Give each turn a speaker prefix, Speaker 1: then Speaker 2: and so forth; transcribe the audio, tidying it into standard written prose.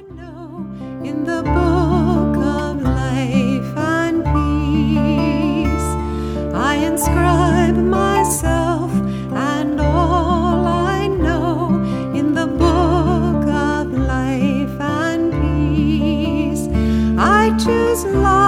Speaker 1: know in the book of life and peace, I inscribe myself and all I know in the book of life and peace. I choose life.